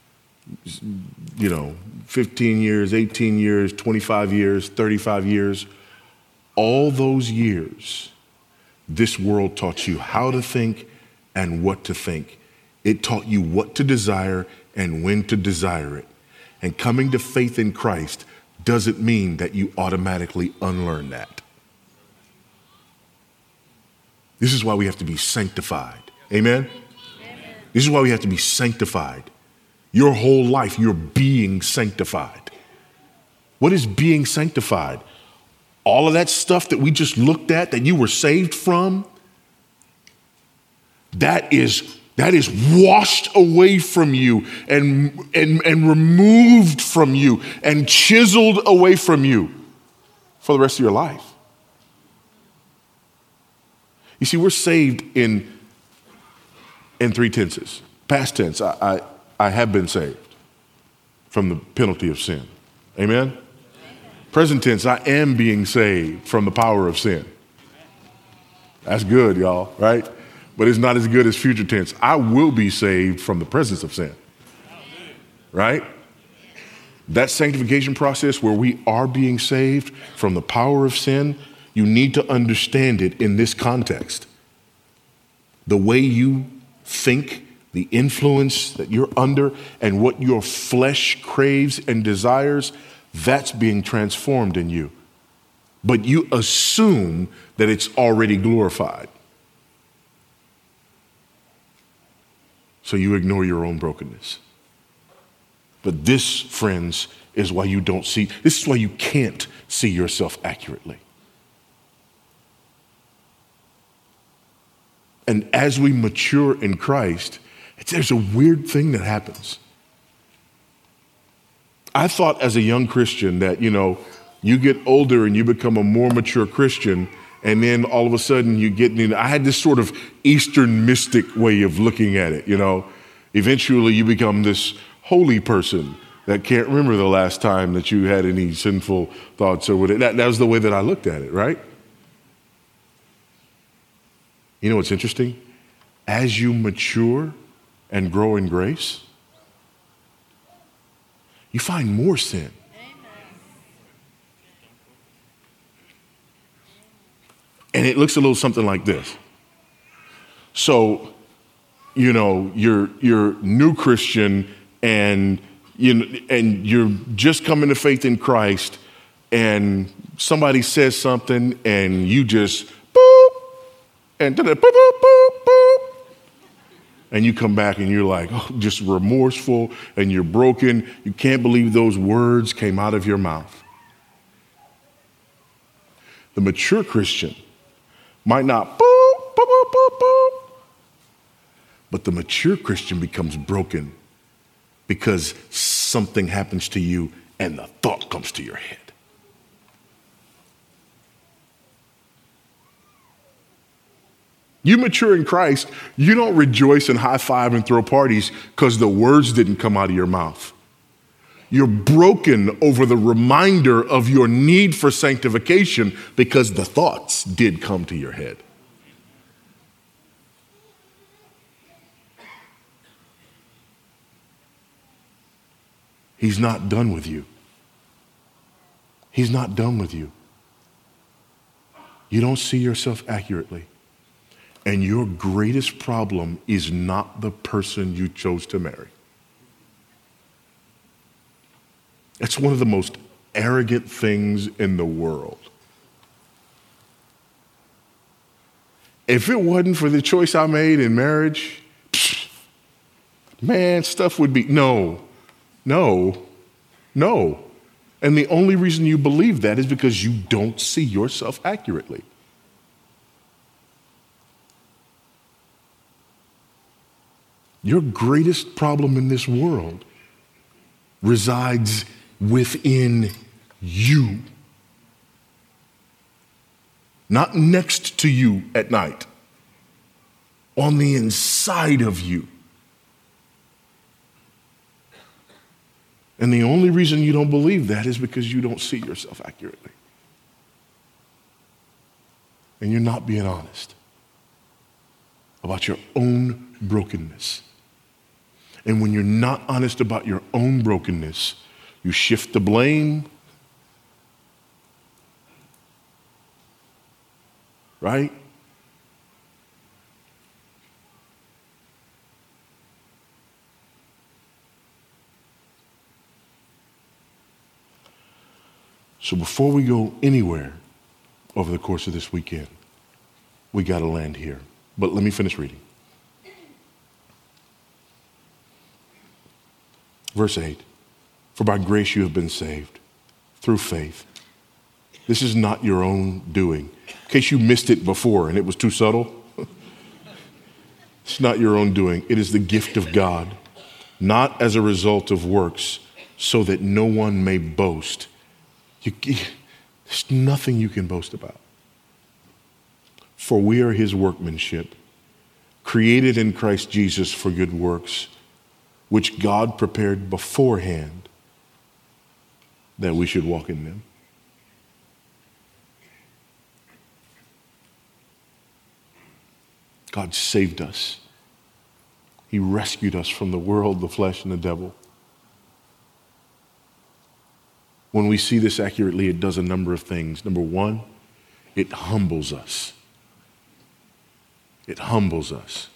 15 years, 18 years, 25 years, 35 years, all those years, this world taught you how to think and what to think. It taught you what to desire and when to desire it. And coming to faith in Christ doesn't mean that you automatically unlearn that. This is why we have to be sanctified. Amen? Amen. This is why we have to be sanctified. Your whole life, you're being sanctified. What is being sanctified? All of that stuff that we just looked at, that you were saved from, that is washed away from you and removed from you and chiseled away from you for the rest of your life. You see, we're saved in three tenses. Past tense, I have been saved from the penalty of sin. Amen? Present tense, I am being saved from the power of sin. That's good, y'all, right? But it's not as good as future tense. I will be saved from the presence of sin. Right? That sanctification process where we are being saved from the power of sin, you need to understand it in this context. The way you think, the influence that you're under, and what your flesh craves and desires, that's being transformed in you. But you assume that it's already glorified. So you ignore your own brokenness. But this, friends, is why you don't see, this is why you can't see yourself accurately. And as we mature in Christ, there's a weird thing that happens. I thought as a young Christian that, you get older and you become a more mature Christian, and then all of a sudden you get, I had this sort of Eastern mystic way of looking at it, Eventually you become this holy person that can't remember the last time that you had any sinful thoughts or whatever. That was the way that I looked at it, right? You know what's interesting? As you mature and grow in grace, you find more sin. And it looks a little something like this. So, you're new Christian and you're just coming to faith in Christ, and somebody says something and you just boop and boop, boop, boop, boop. And you come back and you're like, just remorseful, and you're broken. You can't believe those words came out of your mouth. The mature Christian might not boop, boop, boop, boop, boop. But the mature Christian becomes broken because something happens to you and the thought comes to your head. You mature in Christ, you don't rejoice and high five and throw parties because the words didn't come out of your mouth. You're broken over the reminder of your need for sanctification because the thoughts did come to your head. He's not done with you. He's not done with you. You don't see yourself accurately. And your greatest problem is not the person you chose to marry. It's one of the most arrogant things in the world. If it wasn't for the choice I made in marriage, man, stuff would be, no. And the only reason you believe that is because you don't see yourself accurately. Your greatest problem in this world resides within you. Not next to you at night, on the inside of you. And the only reason you don't believe that is because you don't see yourself accurately. And you're not being honest about your own brokenness. And when you're not honest about your own brokenness, you shift the blame, right? So before we go anywhere over the course of this weekend, we got to land here. But let me finish reading. Verse 8, for by grace you have been saved through faith. This is not your own doing. In case you missed it before and it was too subtle, it's not your own doing. It is the gift of God, not as a result of works, so that no one may boast. There's nothing you can boast about. For we are his workmanship, created in Christ Jesus for good works, which God prepared beforehand that we should walk in them. God saved us. He rescued us from the world, the flesh, and the devil. When we see this accurately, it does a number of things. Number one, it humbles us. It humbles us.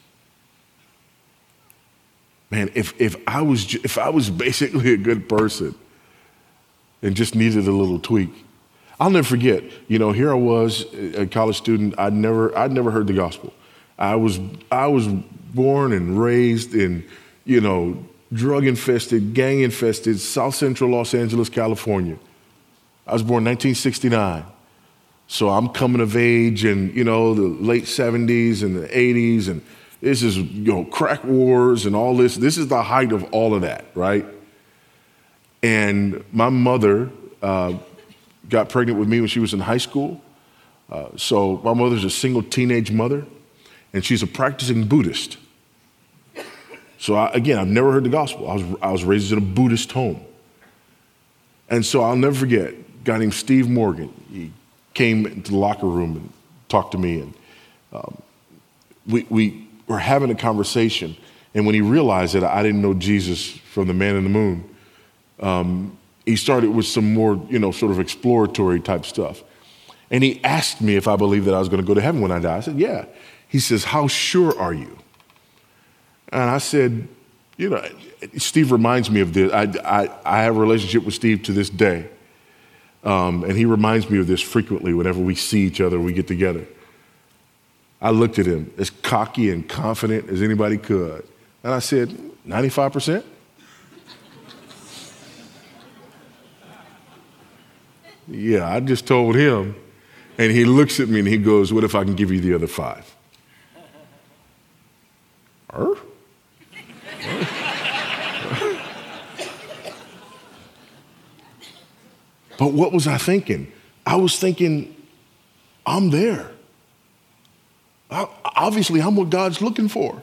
Man, if I was basically a good person and just needed a little tweak, I'll never forget. Here I was, a college student. I'd never heard the gospel. I was born and raised in, drug-infested, gang-infested, South Central Los Angeles, California. I was born in 1969. So I'm coming of age in, the late 70s and the 80s, and this is, crack wars and all this. This is the height of all of that, right? And my mother got pregnant with me when she was in high school. So my mother's a single teenage mother, and she's a practicing Buddhist. So I've never heard the gospel. I was raised in a Buddhist home. And so I'll never forget, a guy named Steve Morgan. He came into the locker room and talked to me, and we were having a conversation. And when he realized that I didn't know Jesus from the Man in the Moon, he started with some more, sort of exploratory type stuff. And he asked me if I believed that I was going to go to heaven when I die. I said, yeah. He says, how sure are you? And I said, Steve reminds me of this. I have a relationship with Steve to this day. And he reminds me of this frequently whenever we see each other, we get together. I looked at him as cocky and confident as anybody could. And I said, 95%? Yeah, I just told him. And he looks at me and he goes, what if I can give you the other 5? But what was I thinking? I was thinking, I'm there. I Obviously, I'm what God's looking for.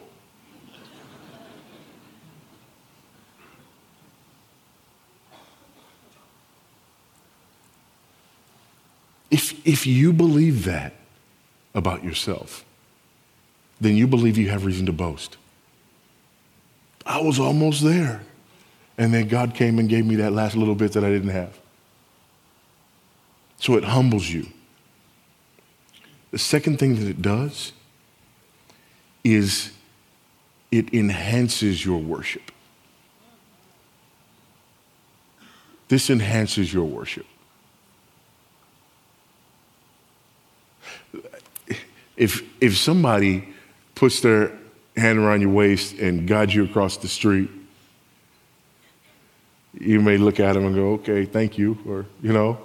If you believe that about yourself, then you believe you have reason to boast. I was almost there. And then God came and gave me that last little bit that I didn't have. So it humbles you. The second thing that it does is it enhances your worship. This enhances your worship. If somebody puts their hand around your waist and guides you across the street, you may look at them and go, okay, thank you, or, you know.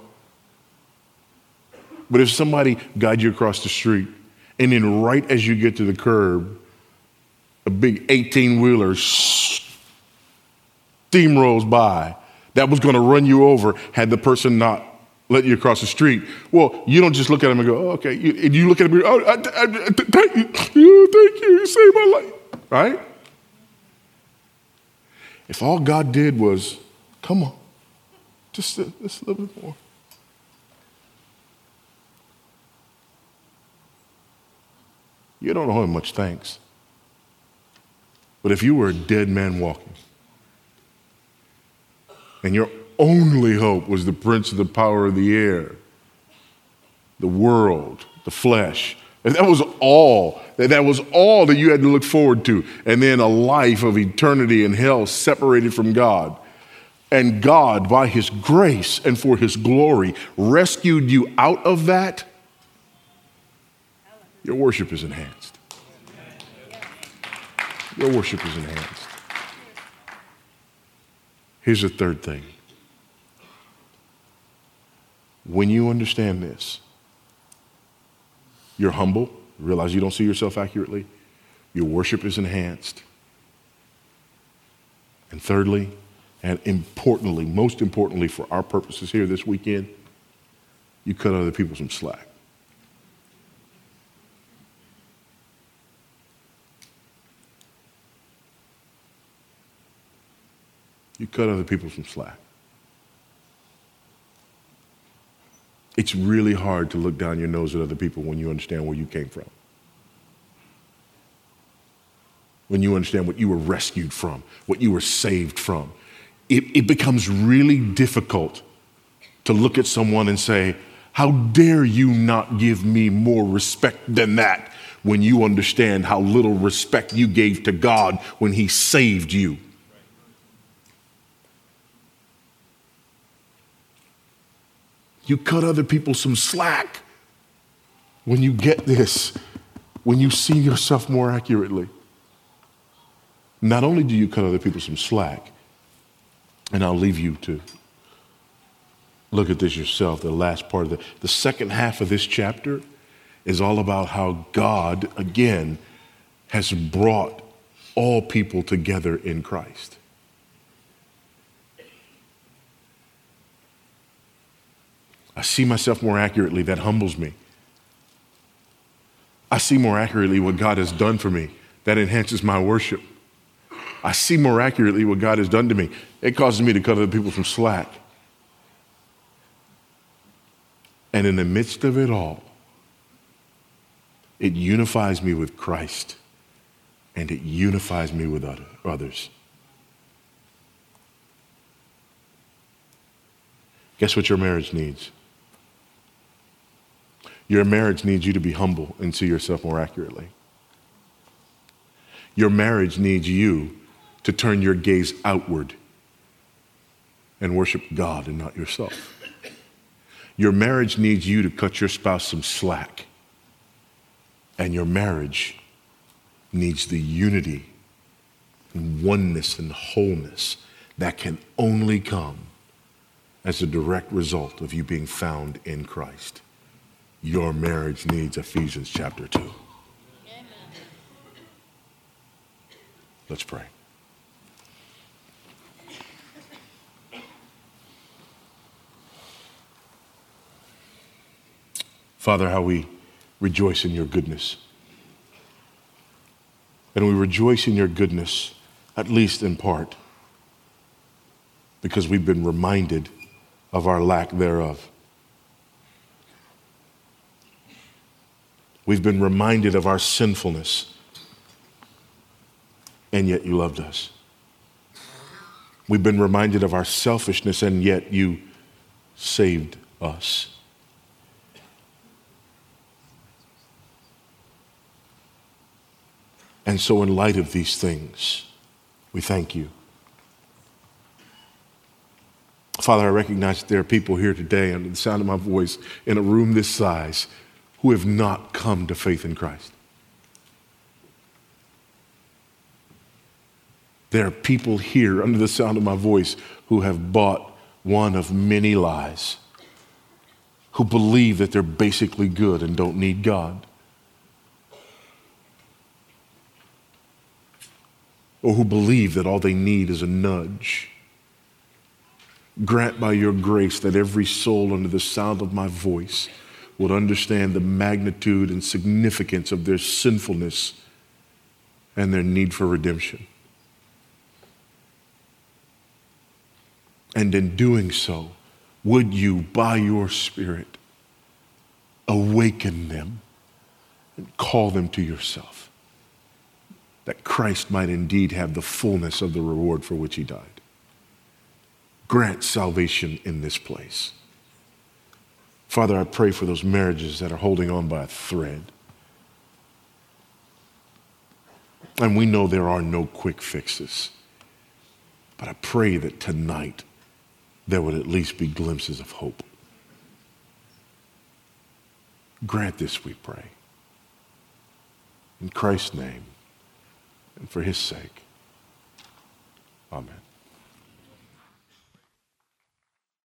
But if somebody guides you across the street and then right as you get to the curb, a big 18-wheeler steamrolls by that was going to run you over had the person not let you across the street. Well, you don't just look at them and go, oh, okay. You look at them and go, oh, thank you. Thank you. You saved my life. Right? If all God did was, come on, just a little bit more. You don't owe him much thanks. But if you were a dead man walking, and your only hope was the prince of the power of the air, the world, the flesh, and that was all that you had to look forward to, and then a life of eternity in hell separated from God. And God, by his grace and for his glory, rescued you out of that. Your worship is enhanced. Your worship is enhanced. Here's the third thing. When you understand this, you're humble, realize you don't see yourself accurately, your worship is enhanced. And thirdly, and importantly, most importantly for our purposes here this weekend, you cut other people some slack. You cut other people some slack. It's really hard to look down your nose at other people when you understand where you came from. When you understand what you were rescued from, what you were saved from. It becomes really difficult to look at someone and say, how dare you not give me more respect than that, when you understand how little respect you gave to God when he saved you. You cut other people some slack when you get this, when you see yourself more accurately. Not only do you cut other people some slack, and I'll leave you to look at this yourself, the last part of the second half of this chapter is all about how God, again, has brought all people together in Christ. I see myself more accurately. That humbles me. I see more accurately what God has done for me. That enhances my worship. I see more accurately what God has done to me. It causes me to cut other people some slack. And in the midst of it all, it unifies me with Christ, and it unifies me with others. Guess what your marriage needs? Your marriage needs you to be humble and see yourself more accurately. Your marriage needs you to turn your gaze outward and worship God and not yourself. Your marriage needs you to cut your spouse some slack. And your marriage needs the unity and oneness and wholeness that can only come as a direct result of you being found in Christ. Your marriage needs Ephesians chapter 2. Amen. Let's pray. Father, how we rejoice in your goodness. And we rejoice in your goodness, at least in part, because we've been reminded of our lack thereof. We've been reminded of our sinfulness, and yet you loved us. We've been reminded of our selfishness, and yet you saved us. And so in light of these things, we thank you. Father, I recognize that there are people here today under the sound of my voice in a room this size who have not come to faith in Christ. There are people here under the sound of my voice who have bought one of many lies, who believe that they're basically good and don't need God, or who believe that all they need is a nudge. Grant by your grace that every soul under the sound of my voice would understand the magnitude and significance of their sinfulness and their need for redemption. And in doing so, would you, by your Spirit, awaken them and call them to yourself, that Christ might indeed have the fullness of the reward for which he died. Grant salvation in this place. Father, I pray for those marriages that are holding on by a thread. And we know there are no quick fixes. But I pray that tonight there would at least be glimpses of hope. Grant this, we pray. In Christ's name and for his sake. Amen.